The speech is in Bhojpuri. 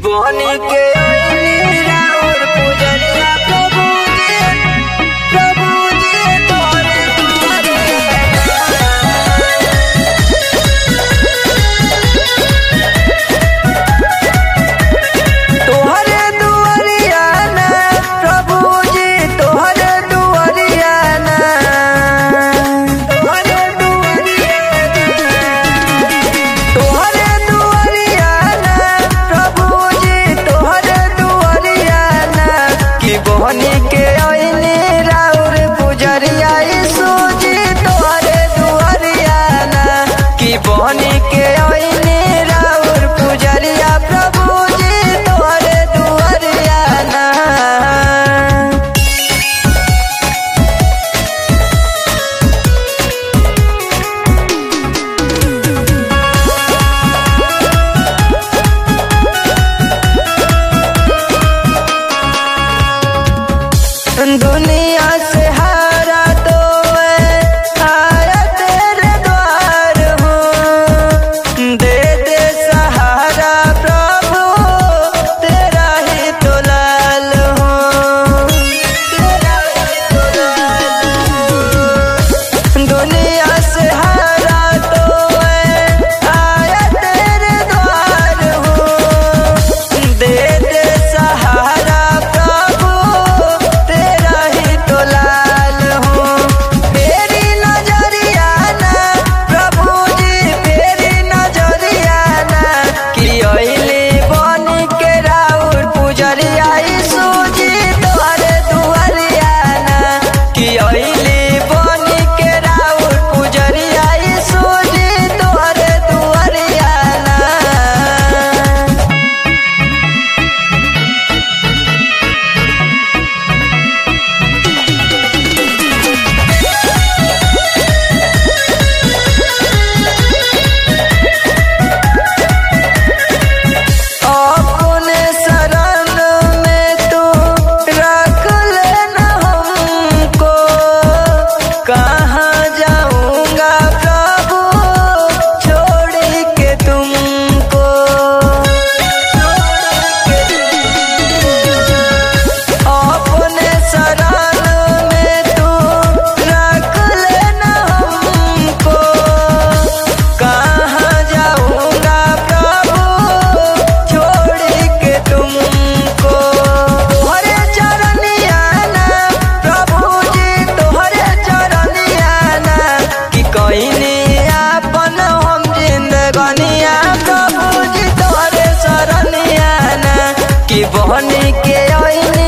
बनी के आईनी राउर पुजरिया प्रभु जी तोरे तोहरे दुआरिया ना प्रभु जी तोहरे दुआरिया ना तोहरे दुआरिया ना प्रभु जी तोहरे दुआरिया ना कि बहनी के आईनी राउर पुजरिया यीशु जी तोहरे दुआरिया ना कि बहनी के आईनी राउर पुजरिया प्रभु जी तोहरे दुआरिया ना। दुनिया से हारा तो आया तेरे द्वार हूँ दे दे सहारा प्रभु तेरा ही तो लाल हूँ तेरा ही तो लाल हूँ। दुनिया से हारा तो आया तेरे द्वार हूँ दे दे सहारा प्रभु तेरा ही तो लाल हूँ। फेरी नजरिया ना प्रभु जी फेरी नजरिया ना कि अइली बनी के राउर पुजरिया यीशु जी तोहरे दुआरिया ना कि अइली बनी के राउर पुजरिया यीशु जी तोहरे दुआरिया ना। अपने शरण में तू रख लेना हमको कहाँ जाऊंगा प्रभु छोड़ के तुमको अपने शरण में तू रख लेना हमको कहाँ जाऊंगा प्रभु छोड़ के तुमको। तोहरे चरनिया ना प्रभु जी तोहरे चरनिया ना कि कइनी आपन हम जिंदगनिया प्रभु जी तोहरे शरनिया ना कि बहनी के आईनी